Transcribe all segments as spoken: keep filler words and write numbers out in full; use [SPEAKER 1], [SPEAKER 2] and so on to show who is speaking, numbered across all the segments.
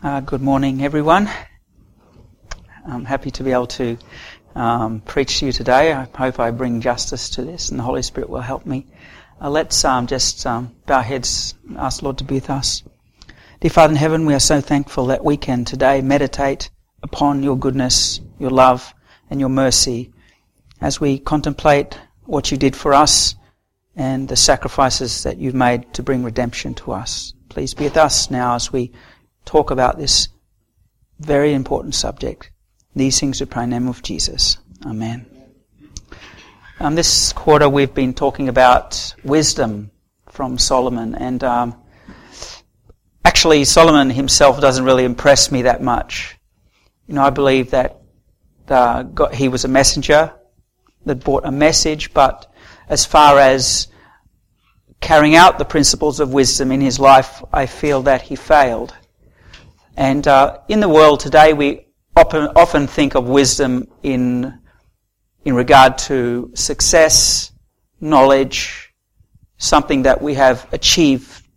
[SPEAKER 1] Uh, good morning, everyone. I'm happy to be able to um, preach to you today. I hope I bring justice to this and the Holy Spirit will help me. Uh, let's um, just um, bow our heads and ask the Lord to be with us. Dear Father in heaven, we are so thankful that we can today meditate upon your goodness, your love and your mercy as we contemplate what you did for us and the sacrifices that you've made to bring redemption to us. Please be with us now as we talk about this very important subject. These things we pray in the name of Jesus. Amen. Um, this quarter we've been talking about wisdom from Solomon, and um, actually Solomon himself doesn't really impress me that much. You know, I believe that uh, God, he was a messenger that brought a message, but as far as carrying out the principles of wisdom in his life, I feel that he failed. And uh, in the world today, we often, often think of wisdom in in regard to success, knowledge, something that we have achieved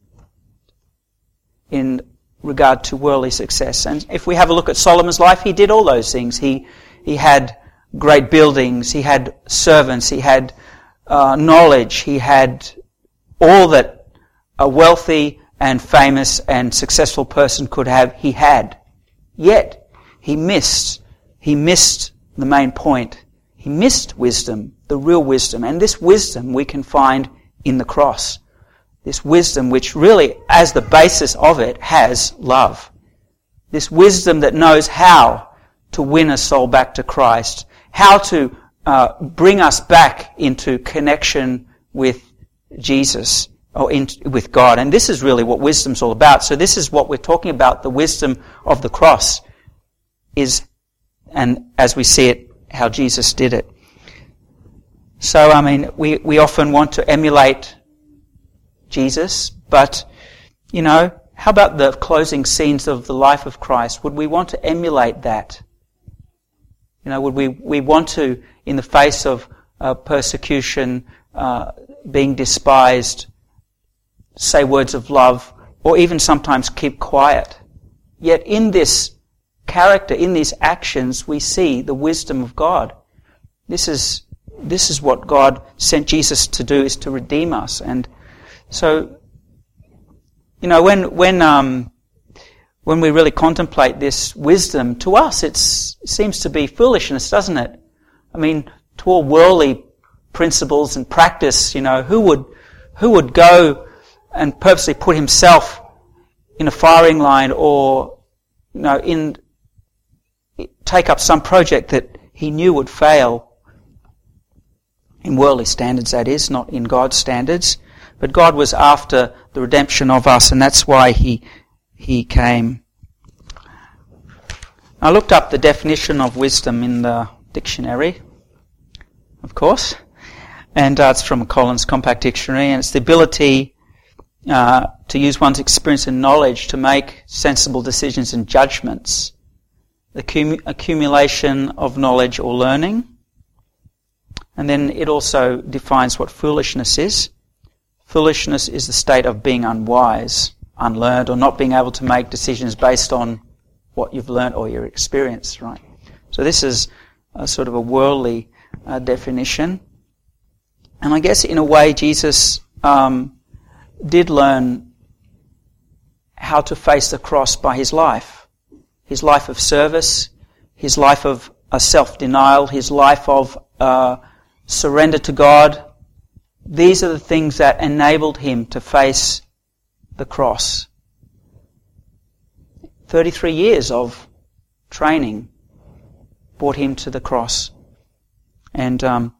[SPEAKER 1] in regard to worldly success. And if we have a look at Solomon's life, he did all those things. He he had great buildings, he had servants, he had uh, knowledge, he had all that a wealthy and famous and successful person could have, he had. Yet, he missed, he missed the main point. He missed wisdom, the real wisdom. And this wisdom we can find in the cross. This wisdom which really, as the basis of it, has love. This wisdom that knows how to win a soul back to Christ. How to uh, bring us back into connection with Jesus. Or in, with God. And this is really what wisdom's all about. So this is what we're talking about, the wisdom of the cross is, and as we see it, how Jesus did it. So, I mean, we, we often want to emulate Jesus, but, you know, how about the closing scenes of the life of Christ? Would we want to emulate that? You know, would we, we want to, in the face of uh, persecution, uh, being despised, say words of love, or even sometimes keep quiet. Yet in this character, in these actions, we see the wisdom of God. This is this is what God sent Jesus to do, is to redeem us. And so, you know, when when um, when we really contemplate this wisdom, to us it's, it seems to be foolishness, doesn't it? I mean, to all worldly principles and practice, you know, who would who would go and purposely put himself in a firing line, or, you know, in take up some project that he knew would fail, in worldly standards that is, not in God's standards. But God was after the redemption of us, and that's why he he came. I looked up the definition of wisdom in the dictionary, of course, and uh, it's from a Collins Compact Dictionary, and it's the ability Uh, to use one's experience and knowledge to make sensible decisions and judgments, the cum- accumulation of knowledge or learning. And then it also defines what foolishness is. Foolishness is the state of being unwise, unlearned, or not being able to make decisions based on what you've learned or your experience, right? So this is a sort of a worldly uh, definition. And I guess in a way Jesus um, did learn how to face the cross by his life. His life of service, his life of uh, self-denial, his life of uh, surrender to God. These are the things that enabled him to face the cross. thirty-three years of training brought him to the cross. And um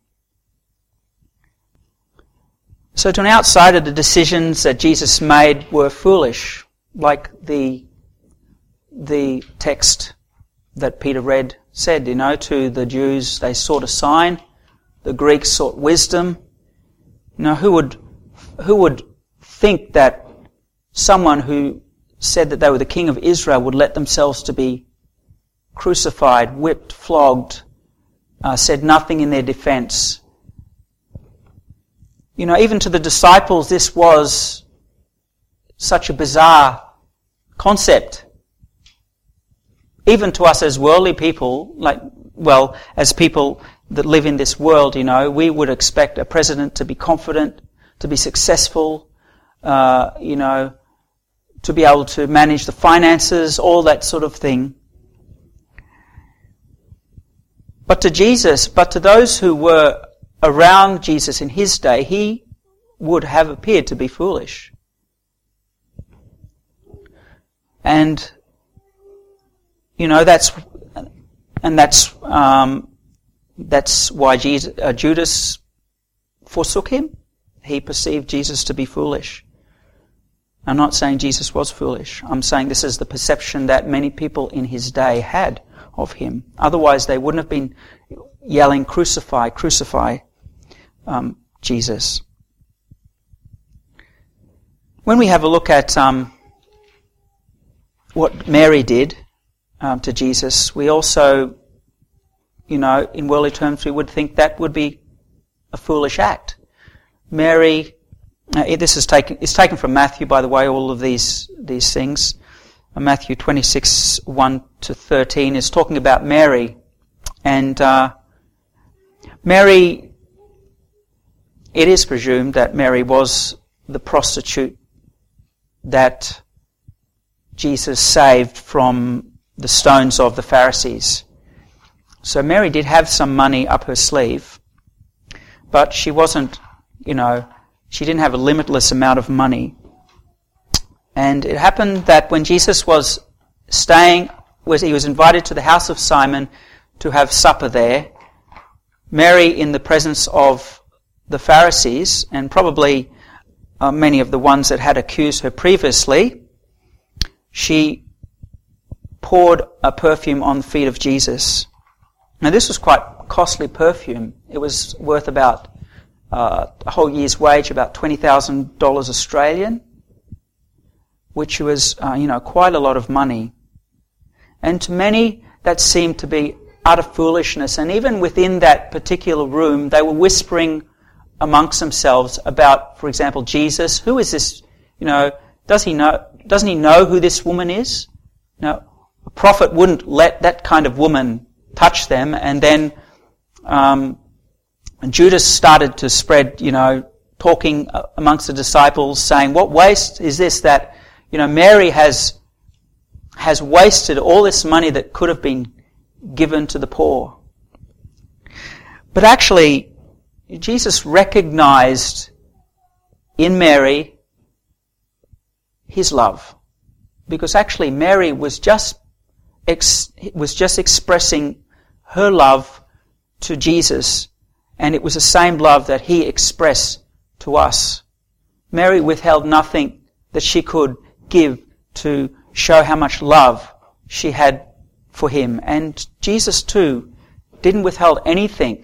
[SPEAKER 1] So to an outsider, the decisions that Jesus made were foolish, like the the text that Peter read said, you know, to the Jews they sought a sign, the Greeks sought wisdom. You know, who would who would think that someone who said that they were the king of Israel would let themselves to be crucified, whipped, flogged, uh, said nothing in their defense? You know, even to the disciples, this was such a bizarre concept. even to us as worldly people, like, well, as people that live in this world, you know, we would expect a president to be confident, to be successful, uh, you know, to be able to manage the finances, all that sort of thing. But to Jesus, but to those who were around Jesus in his day, he would have appeared to be foolish. And, you know, that's, and that's, um, that's why Jesus, uh, Judas forsook him. He perceived Jesus to be foolish. I'm not saying Jesus was foolish. I'm saying this is the perception that many people in his day had of him. Otherwise, they wouldn't have been yelling, "Crucify, crucify um, Jesus." When we have a look at um, what Mary did um, to Jesus, we also, you know, in worldly terms, we would think that would be a foolish act. Mary, uh, this is taken, it's taken from Matthew, by the way, all of these these things. Uh, Matthew twenty-six, one to thirteen is talking about Mary. And uh, Mary, it is presumed that Mary was the prostitute that Jesus saved from the stones of the Pharisees. So Mary did have some money up her sleeve, but she wasn't, you know, she didn't have a limitless amount of money. And it happened that when Jesus was staying, was he was invited to the house of Simon to have supper there, Mary, in the presence of the Pharisees, and probably uh, many of the ones that had accused her previously, she poured a perfume on the feet of Jesus. Now this was quite costly perfume. It was worth about uh, a whole year's wage, about twenty thousand dollars Australian, which was, uh, you know, quite a lot of money. And to many, that seemed to be utter foolishness. And even within that particular room, they were whispering amongst themselves about, for example, Jesus. Who is this? You know, does he know? Doesn't he know who this woman is? No, a prophet wouldn't let that kind of woman touch them. And then um, Judas started to spread, you know, talking amongst the disciples, saying, "What waste is this that, you know, Mary has has wasted all this money that could have been given to the poor." But actually, Jesus recognized in Mary his love, because actually Mary was just ex- was just expressing her love to Jesus, and it was the same love that he expressed to us. Mary withheld nothing that she could give to show how much love she had for him. And Jesus too didn't withhold anything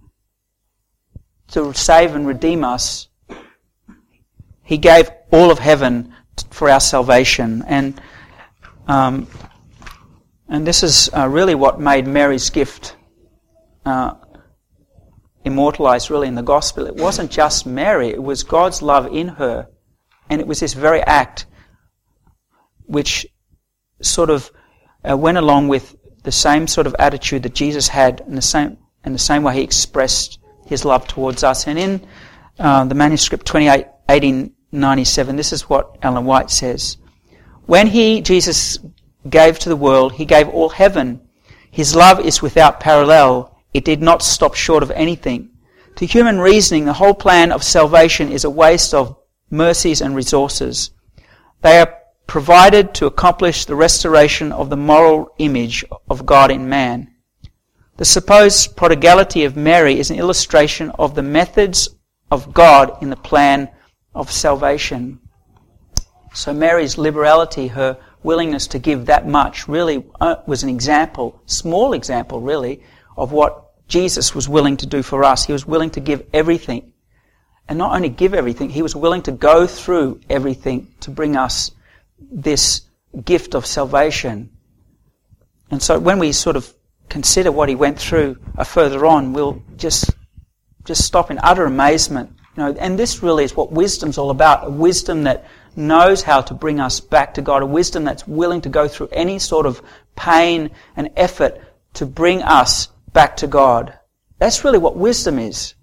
[SPEAKER 1] to save and redeem us. He gave all of heaven for our salvation. And um, and this is uh, really what made Mary's gift uh, immortalized really in the gospel. It wasn't just Mary, it was God's love in her. And it was this very act which sort of uh, went along with the same sort of attitude that Jesus had, in the same in the same way he expressed his love towards us. And in uh, the manuscript twenty-eight, eighteen ninety-seven, this is what Ellen White says: "When he, Jesus, gave to the world, he gave all heaven. His love is without parallel. It did not stop short of anything. To human reasoning, the whole plan of salvation is a waste of mercies and resources. They are provided to accomplish the restoration of the moral image of God in man. The supposed prodigality of Mary is an illustration of the methods of God in the plan of salvation." So Mary's liberality, her willingness to give that much, really was an example, small example really, of what Jesus was willing to do for us. He was willing to give everything. And not only give everything, he was willing to go through everything to bring us this gift of salvation. And so when we sort of consider what he went through uh, further on, we'll just just stop in utter amazement. You know, and this really is what wisdom's all about, a wisdom that knows how to bring us back to God, a wisdom that's willing to go through any sort of pain and effort to bring us back to God. That's really what wisdom is.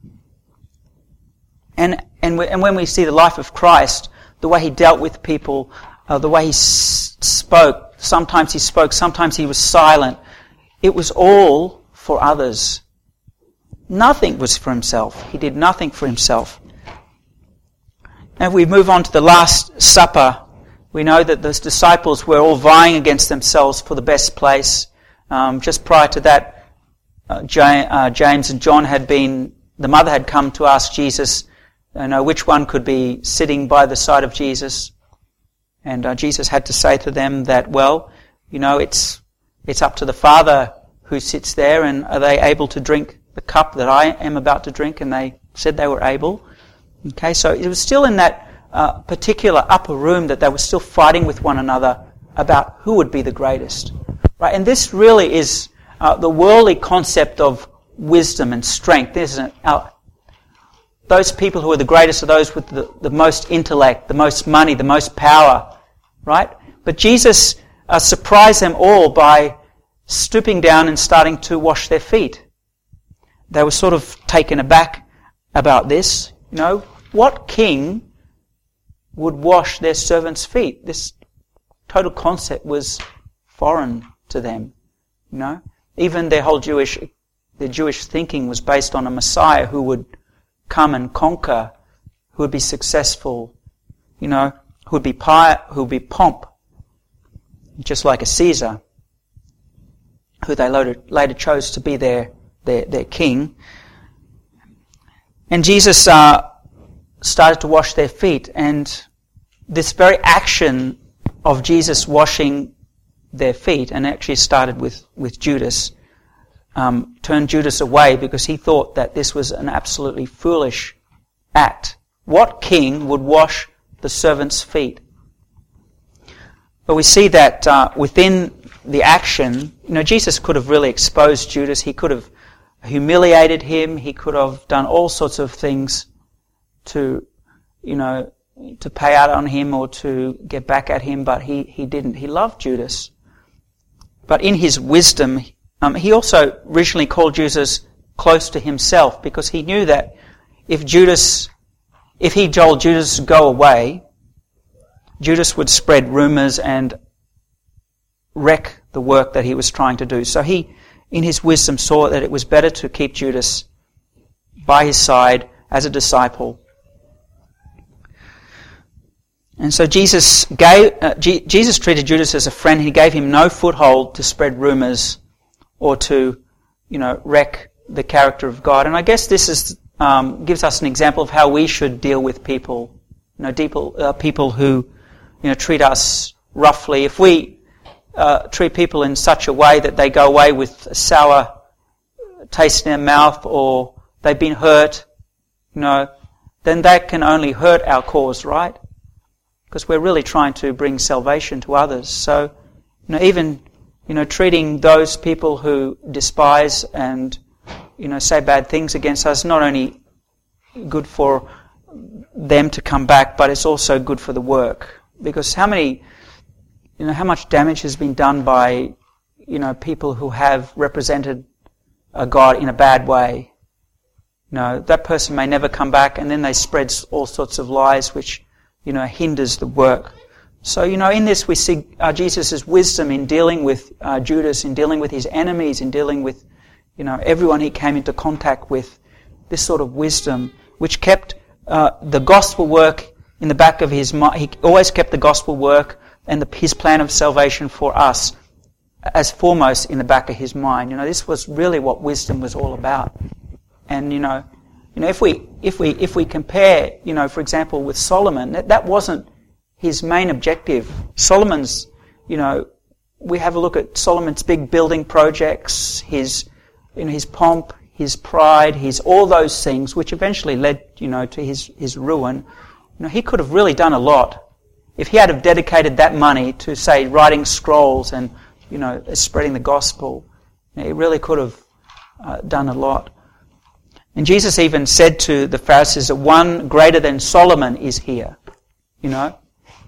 [SPEAKER 1] And and, we, and when we see the life of Christ, the way he dealt with people, uh, the way he s- spoke, sometimes he spoke, sometimes he was silent, it was all for others. Nothing was for himself. He did nothing for himself. Now we move on to the Last Supper. We know that those disciples were all vying against themselves for the best place. Um, just prior to that, uh, James and John had been, the mother had come to ask Jesus, you know, which one could be sitting by the side of Jesus. And uh, Jesus had to say to them that, well, you know, it's it's up to the Father who sits there, and are they able to drink the cup that I am about to drink? And they said they were able. Okay, so it was still in that uh, particular upper room that they were still fighting with one another about who would be the greatest. Right, and this really is uh, the worldly concept of wisdom and strength, isn't it? Our, those people who are the greatest are those with the, the most intellect, the most money, the most power, right? But Jesus uh, surprised them all by stooping down and starting to wash their feet. They were sort of taken aback about this. You know, what king would wash their servants' feet? This total concept was foreign to them. You know, even their whole Jewish, their Jewish thinking was based on a Messiah who would come and conquer, who would be successful, you know, who would be pi- who would be pomp, just like a Caesar, who they later, later chose to be their their, their king. And Jesus uh, started to wash their feet, and this very action of Jesus washing their feet, and actually started with, with Judas, um, turned Judas away because he thought that this was an absolutely foolish act. What king would wash the servant's feet? But we see that uh, within the action, you know, Jesus could have really exposed Judas. He could have humiliated him. He could have done all sorts of things to, you know, to pay out on him or to get back at him, but he, he didn't. He loved Judas. But in his wisdom, um, he also originally called Judas close to himself, because he knew that if Judas, if he told Judas to go away, Judas would spread rumors and wreck the work that he was trying to do. So he, in his wisdom, saw that it was better to keep Judas by his side as a disciple. And so Jesus gave uh, G- Jesus treated Judas as a friend. He gave him no foothold to spread rumors or to, you know, wreck the character of God. And I guess this is um, gives us an example of how we should deal with people, you know, people, uh, people who, you know, treat us roughly. If we uh, treat people in such a way that they go away with a sour taste in their mouth, or they've been hurt, you know, then that can only hurt our cause, right? Because we're really trying to bring salvation to others. So, you know, even, you know, treating those people who despise and, you know, say bad things against us, not only good for them to come back, but it's also good for the work. Because how many, you know, how much damage has been done by, you know, people who have represented a God in a bad way. You know, that person may never come back, and then they spread all sorts of lies which, you know, hinders the work. So, you know, in this we see uh, Jesus' wisdom in dealing with uh, Judas, in dealing with his enemies, in dealing with, you know, everyone he came into contact with. This sort of wisdom, which kept uh, the gospel work in the back of his mind. He always kept the gospel work and the, his plan of salvation for us as foremost in the back of his mind. You know, this was really what wisdom was all about. And, you know, You know, if we if we if we compare, you know, for example, with Solomon, that, that wasn't his main objective. Solomon's, you know, we have a look at Solomon's big building projects, his, you know, his pomp, his pride, his all those things, which eventually led, you know, to his his ruin. You know, he could have really done a lot if he had have dedicated that money to, say, writing scrolls and, you know, spreading the gospel. You know, he really could have uh, done a lot. And Jesus even said to the Pharisees that one greater than Solomon is here. You know,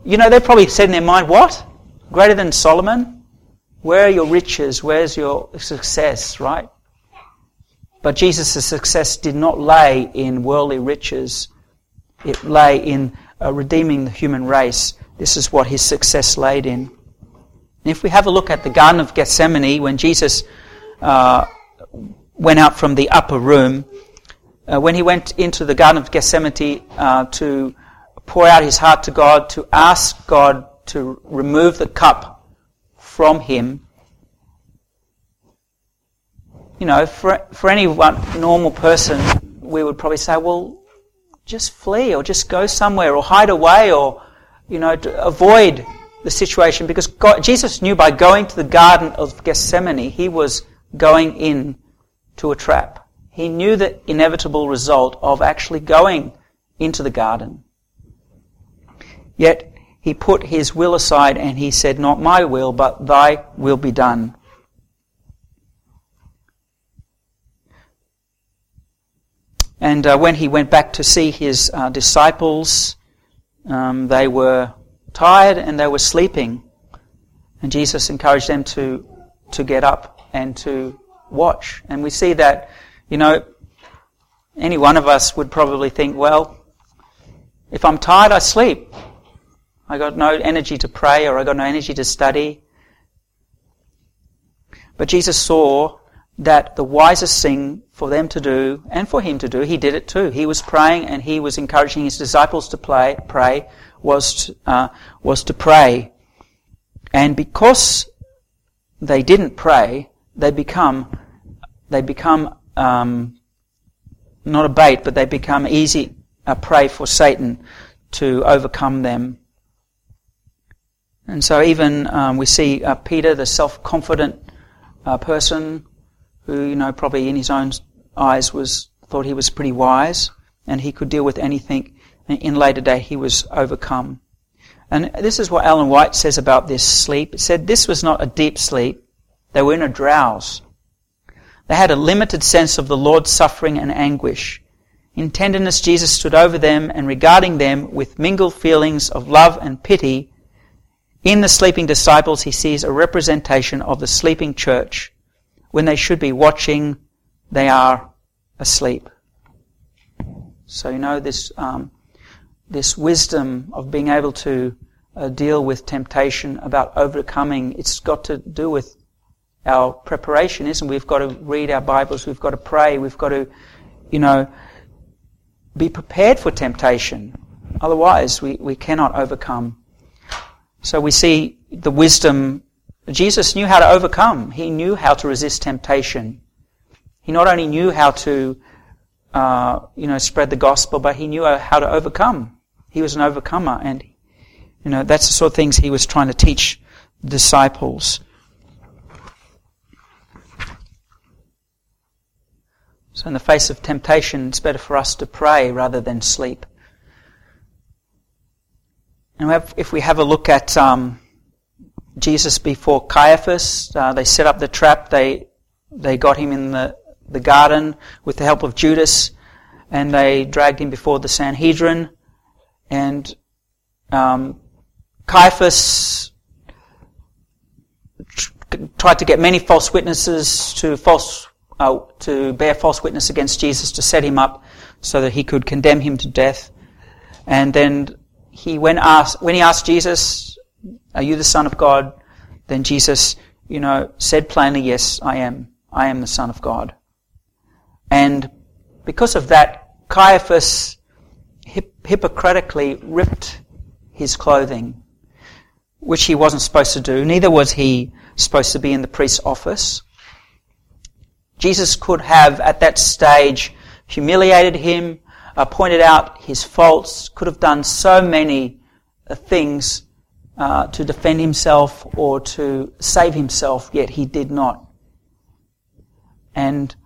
[SPEAKER 1] you know, they probably said in their mind, what? Greater than Solomon? Where are your riches? Where's your success, right? But Jesus' success did not lay in worldly riches. It lay in uh, redeeming the human race. This is what his success laid in. And if we have a look at the Garden of Gethsemane, when Jesus uh, went out from the upper room, uh, when he went into the Garden of Gethsemane uh, to pour out his heart to God, to ask God to remove the cup from him, you know, for for any one normal person, we would probably say, well, just flee or just go somewhere or hide away or, you know, to avoid the situation, because God, Jesus knew by going to the Garden of Gethsemane, he was going in to a trap. He knew the inevitable result of actually going into the garden. Yet he put his will aside and he said, not my will, but thy will be done. And uh, when he went back to see his uh, disciples, um, they were tired and they were sleeping. And Jesus encouraged them to to get up and to watch. And we see that, you know, any one of us would probably think, well, if I'm tired, I sleep. I got no energy to pray, or I got no energy to study. But Jesus saw that the wisest thing for them to do, and for him to do, he did it too. He was praying and he was encouraging his disciples to play, pray, was to, uh, was to pray. And because they didn't pray, they become, they become, um, not a bait, but they become easy uh, prey for Satan to overcome them. And so even um, we see uh, Peter, the self-confident uh, person, who, you know, probably in his own eyes was thought he was pretty wise and he could deal with anything. And in later day, he was overcome. And this is what Ellen White says about this sleep. It said this was not a deep sleep. They were in a drowse. They had a limited sense of the Lord's suffering and anguish. In tenderness, Jesus stood over them, and regarding them with mingled feelings of love and pity, in the sleeping disciples he sees a representation of the sleeping church. When they should be watching, they are asleep. So, you know, this um, this wisdom of being able to uh, deal with temptation, about overcoming, it's got to do with our preparation, isn't it? We've got to read our Bibles, we've got to pray, we've got to, you know, be prepared for temptation. Otherwise, we, we cannot overcome. So we see the wisdom. Jesus knew how to overcome. He knew how to resist temptation. He not only knew how to, uh, you know, spread the gospel, but he knew how to overcome. He was an overcomer, and, you know, that's the sort of things he was trying to teach disciples. So in the face of temptation, it's better for us to pray rather than sleep. And if we have a look at um, Jesus before Caiaphas, uh, they set up the trap. They they got him in the, the garden with the help of Judas, and they dragged him before the Sanhedrin. And um, Caiaphas tr- tried to get many false witnesses to false uh, to bear false witness against Jesus, to set him up so that he could condemn him to death. And then he when asked when he asked Jesus, "Are you the Son of God?" Then Jesus, you know, said plainly, "Yes, I am. I am the Son of God." And because of that, Caiaphas hip- hypocritically ripped his clothing, which he wasn't supposed to do. Neither was he supposed to be in the priest's office. Jesus could have, at that stage, humiliated him, uh, pointed out his faults, could have done so many uh, things uh, to defend himself or to save himself, yet he did not. And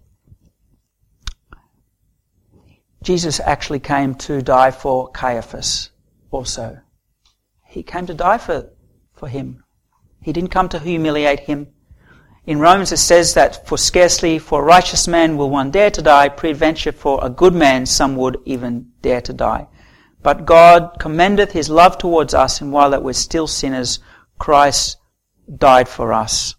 [SPEAKER 1] Jesus actually came to die for Caiaphas also. He came to die for, for him. He didn't come to humiliate him. In Romans it says that for scarcely for a righteous man will one dare to die, peradventure for a good man some would even dare to die. But God commendeth his love towards us, and while that we're still sinners, Christ died for us.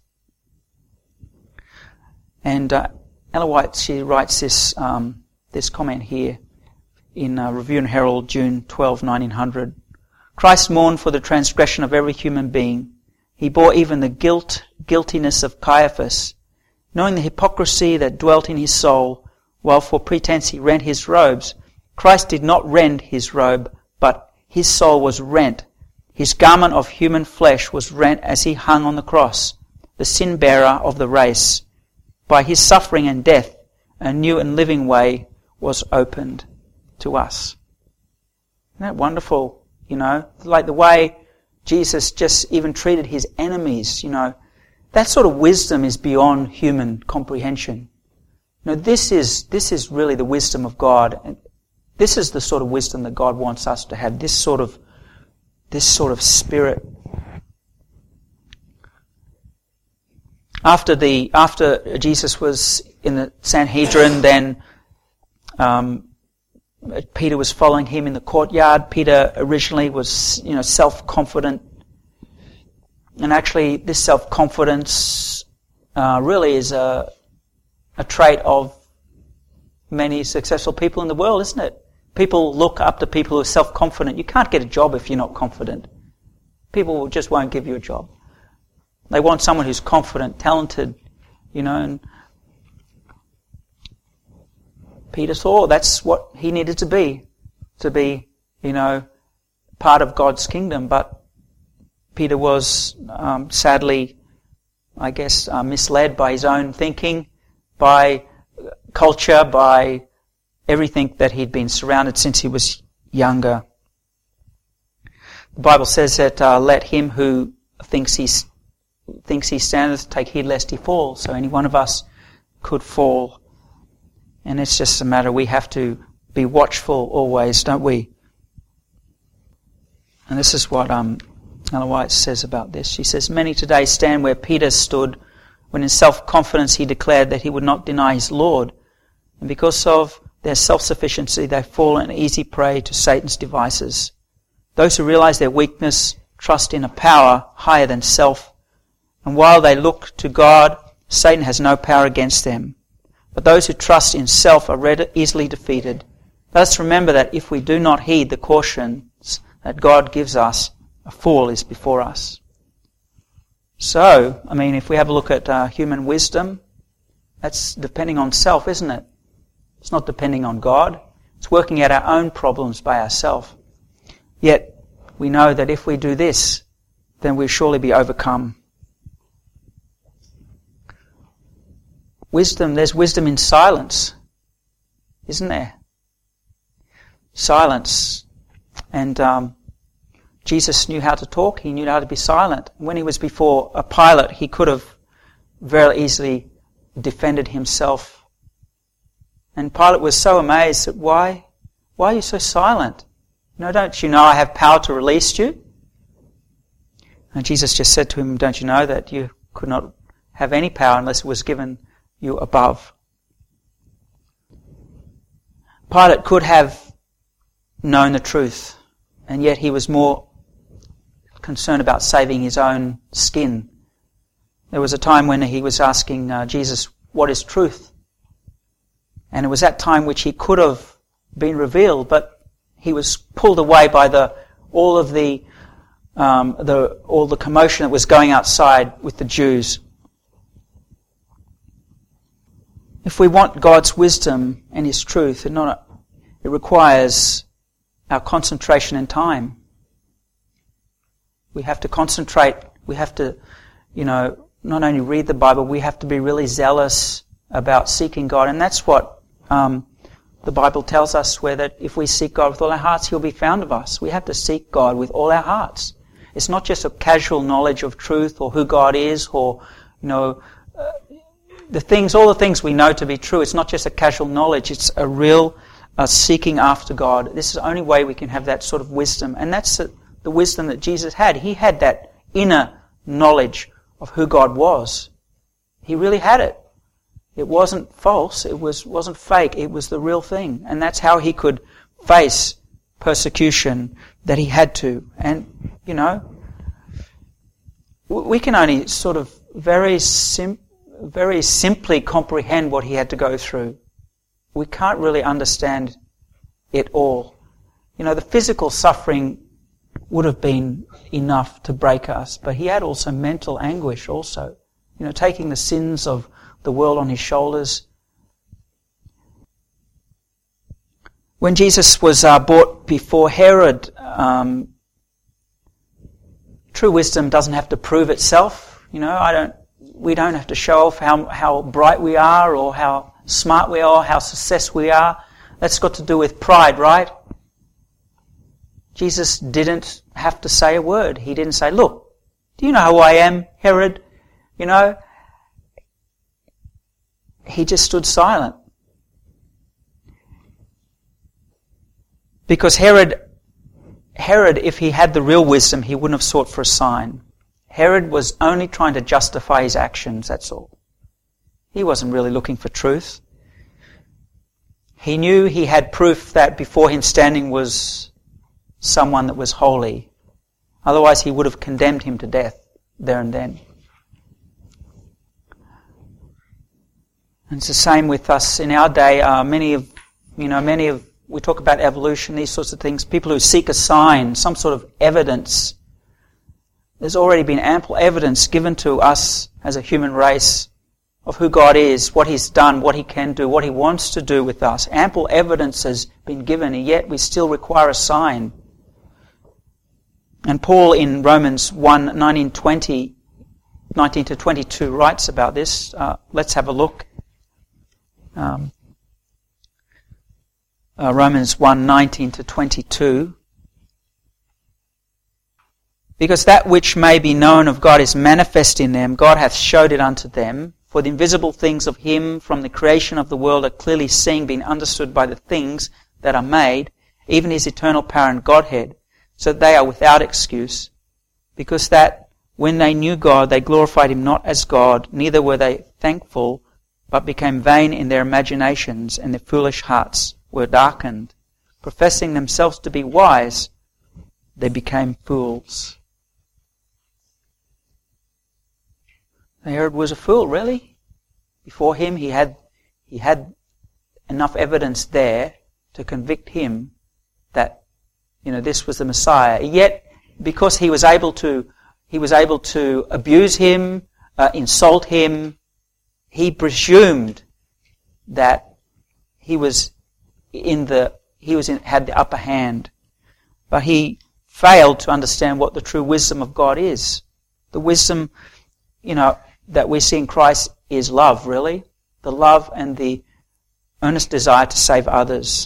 [SPEAKER 1] And uh, Ella White, she writes this um, this comment here in uh, Review and Herald, June twelfth, nineteen hundred. Christ mourned for the transgression of every human being. He bore even the guilt, guiltiness of Caiaphas, knowing the hypocrisy that dwelt in his soul, while for pretense he rent his robes. Christ did not rend his robe, but his soul was rent. His garment of human flesh was rent as he hung on the cross, the sin-bearer of the race. By his suffering and death, a new and living way was opened to us. Isn't that wonderful? You know, like the way Jesus just even treated his enemies, you know, that sort of wisdom is beyond human comprehension. You know, this is, this is really the wisdom of God. And this is the sort of wisdom that God wants us to have, this sort of, this sort of spirit. After the, after Jesus was in the Sanhedrin, then, um, Peter was following him in the courtyard. Peter originally was, you know, self-confident. And actually, this self-confidence uh, really is a, a trait of many successful people in the world, isn't it? People look up to people who are self-confident. You can't get a job if you're not confident. People just won't give you a job. They want someone who's confident, talented, you know, and Peter saw that's what he needed to be, to be, you know, part of God's kingdom. But Peter was um, sadly, I guess, uh, misled by his own thinking, by culture, by everything that he'd been surrounded since he was younger. The Bible says that uh, let him who thinks he thinks he standeth take heed lest he fall. So any one of us could fall. And it's just a matter, we have to be watchful always, don't we? And this is what um, Ellen White says about this. She says, many today stand where Peter stood when in self-confidence he declared that he would not deny his Lord. And because of their self-sufficiency, they fall an easy prey to Satan's devices. Those who realize their weakness trust in a power higher than self. And while they look to God, Satan has no power against them. But those who trust in self are easily defeated. Let us remember that if we do not heed the cautions that God gives us, a fall is before us. So, I mean, if we have a look at uh, human wisdom, that's depending on self, isn't it? It's not depending on God. It's working out our own problems by ourselves. Yet, we know that if we do this, then we'll surely be overcome. Wisdom, there's wisdom in silence, isn't there? Silence. And um, Jesus knew how to talk, he knew how to be silent. When he was before a Pilate, he could have very easily defended himself. And Pilate was so amazed that why, why are you so silent? No, don't you know I have power to release you? And Jesus just said to him, don't you know that you could not have any power unless it was given you above? Pilate could have known the truth, and yet he was more concerned about saving his own skin. There was a time when he was asking uh, Jesus, what is truth? And it was that time which he could have been revealed, but he was pulled away by the all of the um, the all the commotion that was going outside with the Jews. If we want God's wisdom and His truth, it, not, it requires our concentration and time. We have to concentrate. We have to, you know, not only read the Bible, we have to be really zealous about seeking God. And that's what um, the Bible tells us, where that if we seek God with all our hearts, He'll be found of us. We have to seek God with all our hearts. It's not just a casual knowledge of truth or who God is or, you know, uh, the things, all the things we know to be true. It's not just a casual knowledge. It's a real uh, seeking after God. This is the only way we can have that sort of wisdom. And that's the, the wisdom that Jesus had. He had that inner knowledge of who God was. He really had it. It wasn't false. It was, wasn't fake. It was the real thing. And that's how he could face persecution that he had to. And, you know, we can only sort of very sim- very simply comprehend what he had to go through. We can't really understand it all. You know, the physical suffering would have been enough to break us, but he had also mental anguish also. You know, taking the sins of the world on his shoulders. When Jesus was uh, brought before Herod, um, true wisdom doesn't have to prove itself. You know, I don't. We don't have to show off how how bright we are or how smart we are, how successful we are. That's got to do with pride, right? Jesus didn't have to say a word. He didn't say, "Look, do you know who I am, Herod?" You know, he just stood silent. Because Herod, Herod, if he had the real wisdom, he wouldn't have sought for a sign. Herod was only trying to justify his actions, that's all. He wasn't really looking for truth. He knew he had proof that before him standing was someone that was holy. Otherwise he would have condemned him to death there and then. And it's the same with us in our day. Uh, many of, you know, many of, we talk about evolution, these sorts of things. People who seek a sign, some sort of evidence. There's already been ample evidence given to us as a human race of who God is, what He's done, what He can do, what He wants to do with us. Ample evidence has been given, and yet we still require a sign. And Paul in Romans one, nineteen, twenty, nineteen to twenty-two writes about this. Uh, let's have a look. Um, uh, Romans one, nineteen to twenty-two. Because that which may be known of God is manifest in them, God hath showed it unto them. For the invisible things of Him from the creation of the world are clearly seen, being understood by the things that are made, even His eternal power and Godhead, so that they are without excuse. Because that when they knew God, they glorified Him not as God, neither were they thankful, but became vain in their imaginations, and their foolish hearts were darkened. Professing themselves to be wise, they became fools. Herod was a fool, really. Before him, he had he had enough evidence there to convict him that, you know, this was the Messiah. Yet, because he was able to, he was able to abuse him, uh, insult him, he presumed that he was in the he was in, had the upper hand, but he failed to understand what the true wisdom of God is. The wisdom, you know, that we see in Christ is love, really. The love and the earnest desire to save others.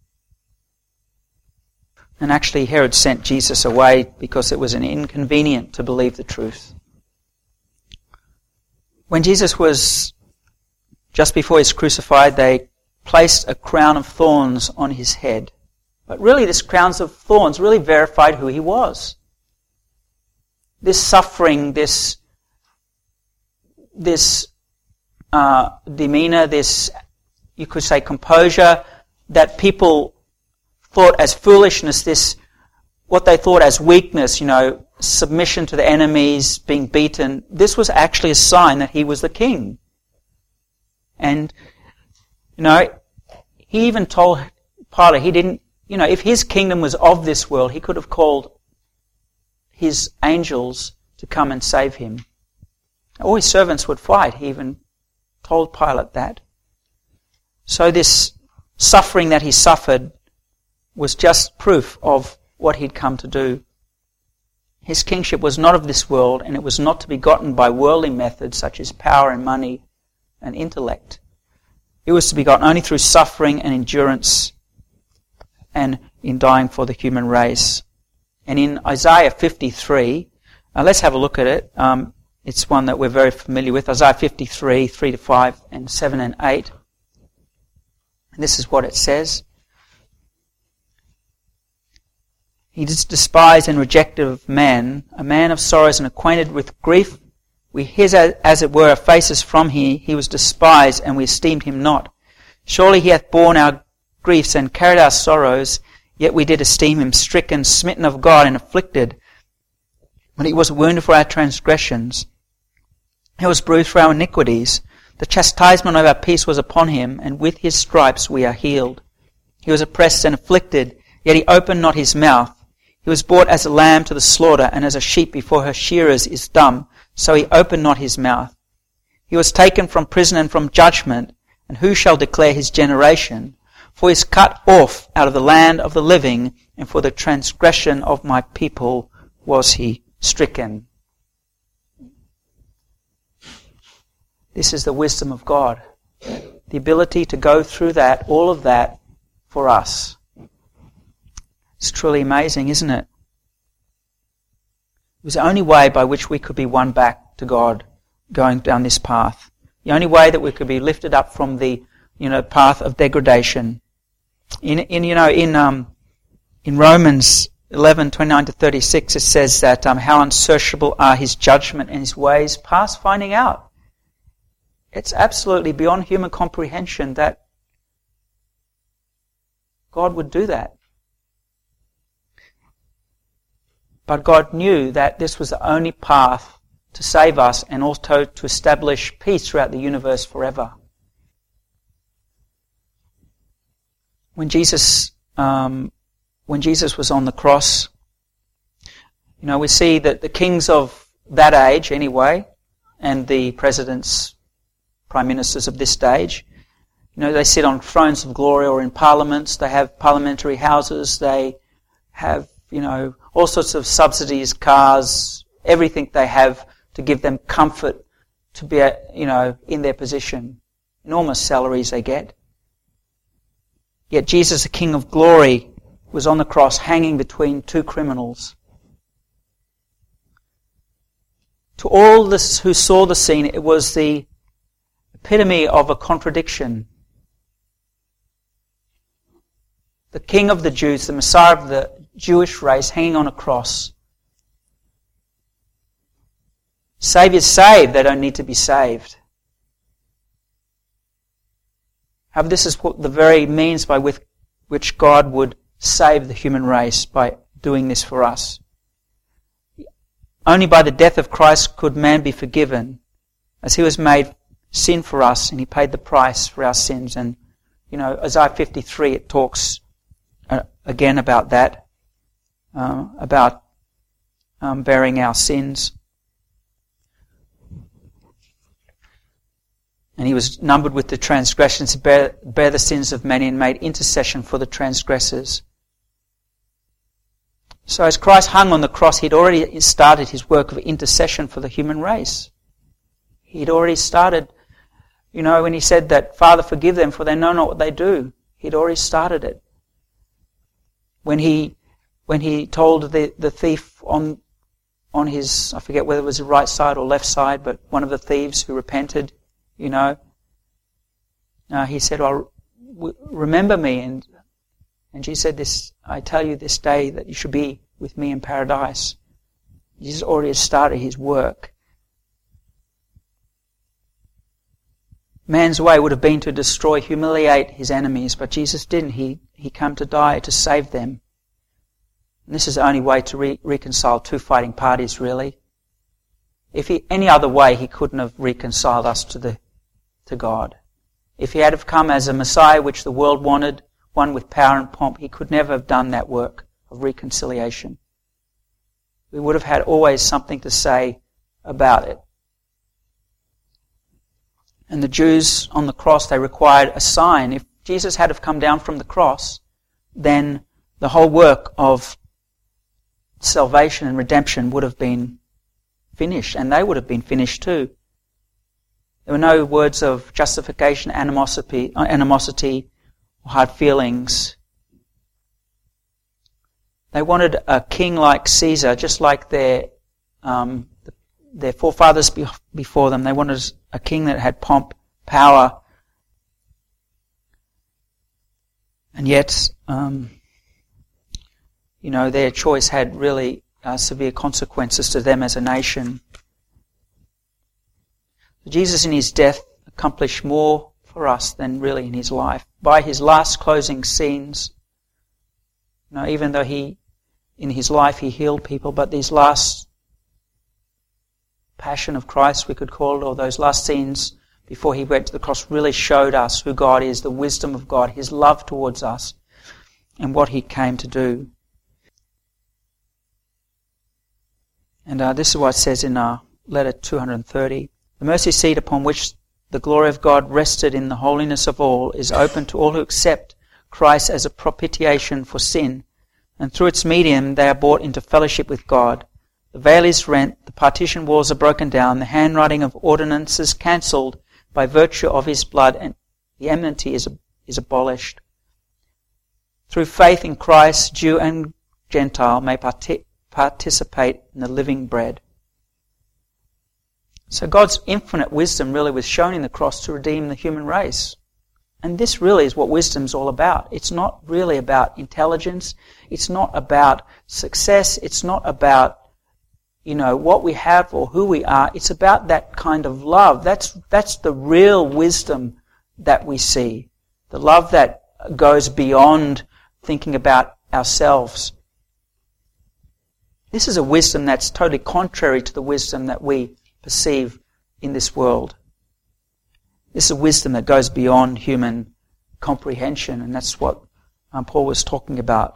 [SPEAKER 1] And actually Herod sent Jesus away because it was an inconvenient to believe the truth. When Jesus was just before he was crucified, they placed a crown of thorns on his head. But really this crown of thorns really verified who he was. This suffering, this this uh, demeanor, this, you could say, composure that people thought as foolishness, this, what they thought as weakness, you know, submission to the enemies, being beaten, this was actually a sign that he was the king. And, you know, he even told Pilate, he didn't, you know, if his kingdom was of this world, he could have called his angels to come and save him. All his servants would fight. He even told Pilate that. So this suffering that he suffered was just proof of what he'd come to do. His kingship was not of this world, and it was not to be gotten by worldly methods such as power and money and intellect. It was to be gotten only through suffering and endurance and in dying for the human race. And in Isaiah fifty-three, uh, let's have a look at it. Um, It's one that we're very familiar with. Isaiah fifty-three, three to five, and seven and eight. And this is what it says. He is despised and rejected of man, a man of sorrows and acquainted with grief. We hid as it were our faces from him. He was despised, and we esteemed him not. Surely he hath borne our griefs and carried our sorrows. Yet we did esteem him stricken, smitten of God, and afflicted. But he was wounded for our transgressions. He was bruised for our iniquities. The chastisement of our peace was upon him, and with his stripes we are healed. He was oppressed and afflicted, yet he opened not his mouth. He was brought as a lamb to the slaughter, and as a sheep before her shearers is dumb, so he opened not his mouth. He was taken from prison and from judgment, and who shall declare his generation? For he is cut off out of the land of the living, and for the transgression of my people was he stricken. This is the wisdom of God. The ability to go through that, all of that, for us. It's truly amazing, isn't it? It was the only way by which we could be won back to God going down this path. The only way that we could be lifted up from the, you know, path of degradation. In, in you know, in um, in Romans eleven twenty-nine to thirty-six, it says that um, how unsearchable are his judgment and his ways past finding out. It's absolutely beyond human comprehension that God would do that. But God knew that this was the only path to save us and also to establish peace throughout the universe forever. When Jesus, um, when Jesus was on the cross, you know, we see that the kings of that age, anyway, and the presidents, prime ministers of this stage, you know, they sit on thrones of glory or in parliaments. They have parliamentary houses. They have, you know, all sorts of subsidies, cars, everything they have to give them comfort to be, you know, in their position. Enormous salaries they get. Yet Jesus, the King of glory, was on the cross hanging between two criminals. To all this who saw the scene, it was the epitome of a contradiction. The King of the Jews, the Messiah of the Jewish race, hanging on a cross. Saviours saved, they don't need to be saved. However, this is what the very means by with which God would save the human race, by doing this for us. Only by the death of Christ could man be forgiven, as he was made sin for us and he paid the price for our sins. And, you know, Isaiah fifty-three, it talks uh, again about that, uh, about um, bearing our sins. And he was numbered with the transgressions, to bear, bear the sins of many, and made intercession for the transgressors. So as Christ hung on the cross, he'd already started his work of intercession for the human race. He'd already started, you know, when he said that, Father, forgive them, for they know not what they do. He'd already started it. When he, when he told the, the thief on, on his, I forget whether it was the right side or left side, but one of the thieves who repented, you know, uh, he said, "Oh, remember me." And and Jesus said, "This, I tell you this day that you should be with me in paradise." Jesus already started his work. Man's way would have been to destroy, humiliate his enemies, but Jesus didn't. He he came to die to save them. And this is the only way to re- reconcile two fighting parties, really. If he, any other way, he couldn't have reconciled us to the to God. If he had have come as a Messiah which the world wanted, one with power and pomp, he could never have done that work of reconciliation. We would have had always something to say about it. And the Jews on the cross, they required a sign. If Jesus had have come down from the cross, then the whole work of salvation and redemption would have been finished, and they would have been finished too. There were no words of justification, animosity, animosity, or hard feelings. They wanted a king like Caesar, just like their um, their forefathers be- before them. They wanted a king that had pomp, power, and yet, um, you know, their choice had really uh, severe consequences to them as a nation. Jesus in his death accomplished more for us than really in his life. By his last closing scenes, You know, even though he, in his life, he healed people, but these last passion of Christ, we could call it, or those last scenes before he went to the cross, really showed us who God is, the wisdom of God, his love towards us, and what he came to do. And uh, this is what it says in uh, letter two hundred thirty. The mercy seat upon which the glory of God rested in the holiness of all is open to all who accept Christ as a propitiation for sin, and through its medium they are brought into fellowship with God. The veil is rent, the partition walls are broken down, the handwriting of ordinances cancelled by virtue of his blood, and the enmity is, is abolished. Through faith in Christ, Jew and Gentile may parti- participate in the living bread. So God's infinite wisdom really was shown in the cross to redeem the human race. And this really is what wisdom's all about. It's not really about intelligence. It's not about success. It's not about, you know, what we have or who we are. It's about that kind of love. That's, that's the real wisdom that we see. The love that goes beyond thinking about ourselves. This is a wisdom that's totally contrary to the wisdom that we perceive in this world. This is a wisdom that goes beyond human comprehension, and that's what um, Paul was talking about.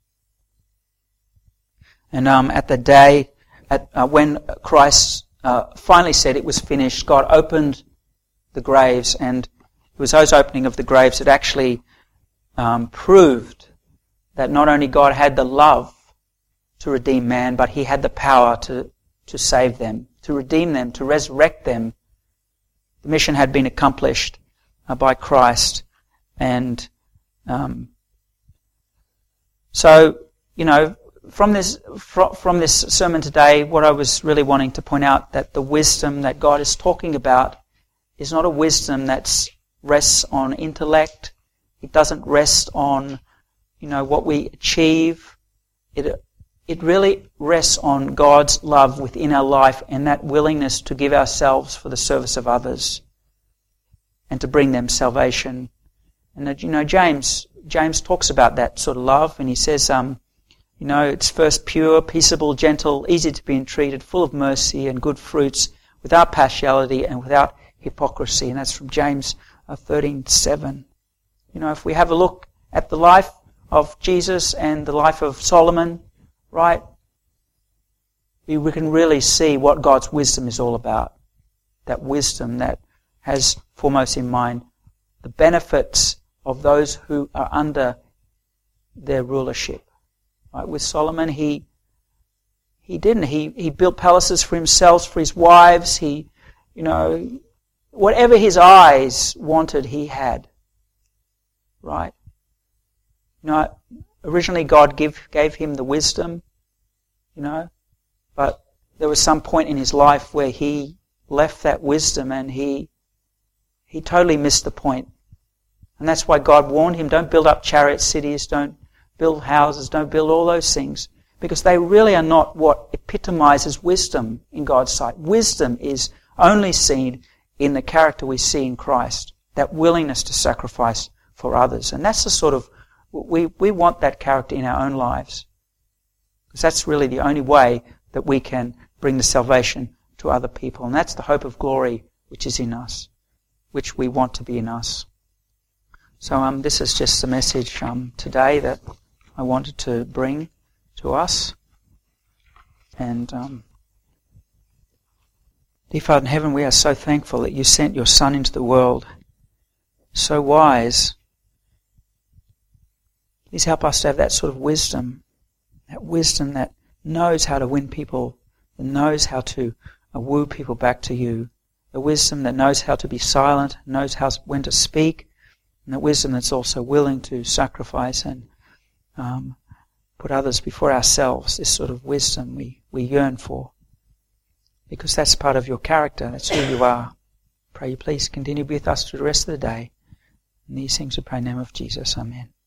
[SPEAKER 1] And um, at the day, at, uh, when Christ uh, finally said it was finished, God opened the graves, and it was those opening of the graves that actually um, proved that not only God had the love to redeem man, but he had the power to, to save them, to redeem them, to resurrect them. The mission had been accomplished uh, by Christ. And um, so, you know, from this fr- from this sermon today, what I was really wanting to point out, that the wisdom that God is talking about is not a wisdom that rests on intellect. It doesn't rest on, you know, what we achieve. It It really rests on God's love within our life and that willingness to give ourselves for the service of others and to bring them salvation. And that, you know, James James talks about that sort of love, and he says, um, you know, it's first pure, peaceable, gentle, easy to be entreated, full of mercy and good fruits, without partiality and without hypocrisy. And that's from James thirteen seven. You know, if we have a look at the life of Jesus and the life of Solomon, right, we can really see what God's wisdom is all about. That wisdom that has foremost in mind the benefits of those who are under their rulership. Right? With Solomon, he he didn't. He he built palaces for himself, for his wives. He, you know, whatever his eyes wanted, he had. Right? You know, originally God give, gave him the wisdom, you know, but there was some point in his life where he left that wisdom and he he totally missed the point. And that's why God warned him, don't build up chariot cities, don't build houses, don't build all those things, because they really are not what epitomizes wisdom in God's sight. Wisdom is only seen in the character we see in Christ, that willingness to sacrifice for others. And that's the sort of, we, we want that character in our own lives. Because that's really the only way that we can bring the salvation to other people. And that's the hope of glory which is in us, which we want to be in us. So um, this is just the message um, today that I wanted to bring to us. And um, dear Father in heaven, we are so thankful that you sent your Son into the world, so wise. Please help us to have that sort of wisdom, that wisdom that knows how to win people, that knows how to uh, woo people back to you, the wisdom that knows how to be silent, knows how when to speak, and the wisdom that's also willing to sacrifice and um, put others before ourselves. This sort of wisdom we, we yearn for, because that's part of your character, that's who you are. Pray you please continue with us through the rest of the day. And these things we pray in the name of Jesus. Amen.